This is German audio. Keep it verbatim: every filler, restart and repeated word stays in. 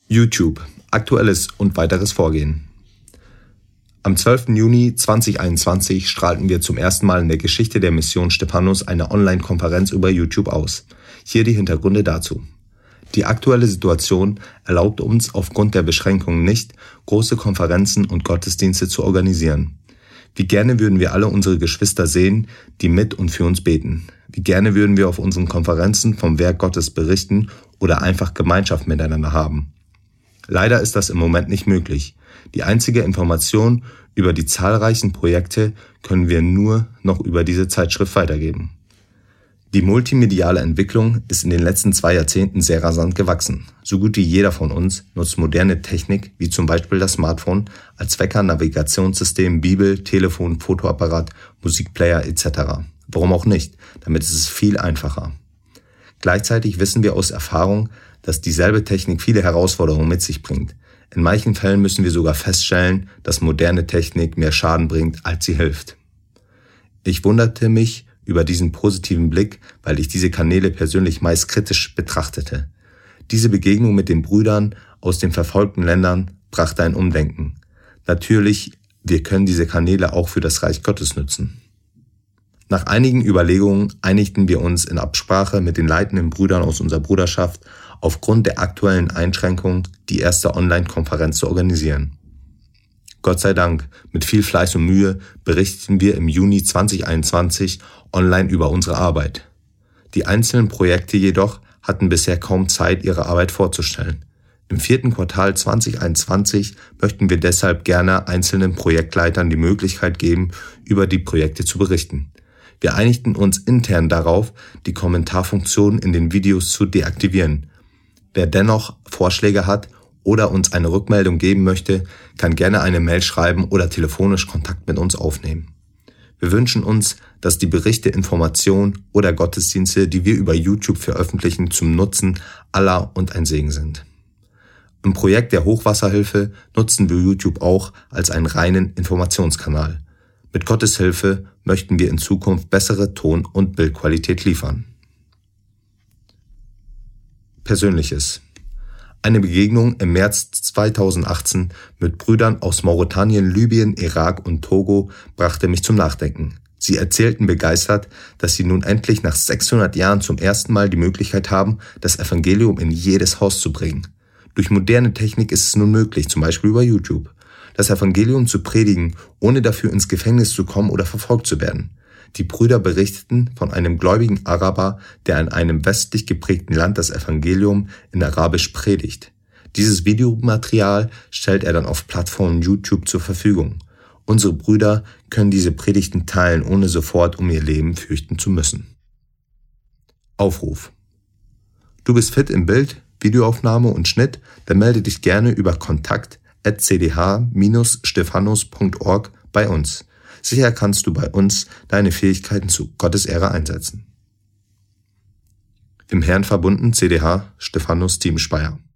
YouTube. Aktuelles und weiteres Vorgehen. Am zwölften Juni zweitausendeinundzwanzig strahlten wir zum ersten Mal in der Geschichte der Mission Stephanus eine Online-Konferenz über YouTube aus. Hier die Hintergründe dazu. Die aktuelle Situation erlaubt uns aufgrund der Beschränkungen nicht, große Konferenzen und Gottesdienste zu organisieren. Wie gerne würden wir alle unsere Geschwister sehen, die mit und für uns beten. Wie gerne würden wir auf unseren Konferenzen vom Werk Gottes berichten oder einfach Gemeinschaft miteinander haben. Leider ist das im Moment nicht möglich. Die einzige Information über die zahlreichen Projekte können wir nur noch über diese Zeitschrift weitergeben. Die multimediale Entwicklung ist in den letzten zwei Jahrzehnten sehr rasant gewachsen. So gut wie jeder von uns nutzt moderne Technik, wie zum Beispiel das Smartphone, als Wecker, Navigationssystem, Bibel, Telefon, Fotoapparat, Musikplayer et cetera. Warum auch nicht? Damit ist es viel einfacher. Gleichzeitig wissen wir aus Erfahrung, dass dieselbe Technik viele Herausforderungen mit sich bringt. In manchen Fällen müssen wir sogar feststellen, dass moderne Technik mehr Schaden bringt, als sie hilft. Ich wunderte mich über diesen positiven Blick, weil ich diese Kanäle persönlich meist kritisch betrachtete. Diese Begegnung mit den Brüdern aus den verfolgten Ländern brachte ein Umdenken. Natürlich, wir können diese Kanäle auch für das Reich Gottes nutzen. Nach einigen Überlegungen einigten wir uns in Absprache mit den leitenden Brüdern aus unserer Bruderschaft, aufgrund der aktuellen Einschränkungen die erste Online-Konferenz zu organisieren. Gott sei Dank, mit viel Fleiß und Mühe berichteten wir im Juni zweitausendeinundzwanzig online über unsere Arbeit. Die einzelnen Projekte jedoch hatten bisher kaum Zeit, ihre Arbeit vorzustellen. Im vierten Quartal zweitausendeinundzwanzig möchten wir deshalb gerne einzelnen Projektleitern die Möglichkeit geben, über die Projekte zu berichten. Wir einigten uns intern darauf, die Kommentarfunktion in den Videos zu deaktivieren. Wer dennoch Vorschläge hat oder uns eine Rückmeldung geben möchte, kann gerne eine Mail schreiben oder telefonisch Kontakt mit uns aufnehmen. Wir wünschen uns, dass die Berichte, Informationen oder Gottesdienste, die wir über YouTube veröffentlichen, zum Nutzen aller und ein Segen sind. Im Projekt der Hochwasserhilfe nutzen wir YouTube auch als einen reinen Informationskanal. Mit Gottes Hilfe möchten wir in Zukunft bessere Ton- und Bildqualität liefern. Persönliches. Eine Begegnung im März zweitausendachtzehn mit Brüdern aus Mauretanien, Libyen, Irak und Togo brachte mich zum Nachdenken. Sie erzählten begeistert, dass sie nun endlich nach sechshundert Jahren zum ersten Mal die Möglichkeit haben, das Evangelium in jedes Haus zu bringen. Durch moderne Technik ist es nun möglich, zum Beispiel über YouTube, das Evangelium zu predigen, ohne dafür ins Gefängnis zu kommen oder verfolgt zu werden. Die Brüder berichteten von einem gläubigen Araber, der in einem westlich geprägten Land das Evangelium in Arabisch predigt. Dieses Videomaterial stellt er dann auf Plattformen YouTube zur Verfügung. Unsere Brüder können diese Predigten teilen, ohne sofort um ihr Leben fürchten zu müssen. Aufruf. Du bist fit im Bild, Videoaufnahme und Schnitt? Dann melde dich gerne über kontakt at c d h dash stephanus punkt org bei uns. Sicher kannst du bei uns deine Fähigkeiten zu Gottes Ehre einsetzen. Im Herrn verbunden, C D H Stephanus Team Speyer.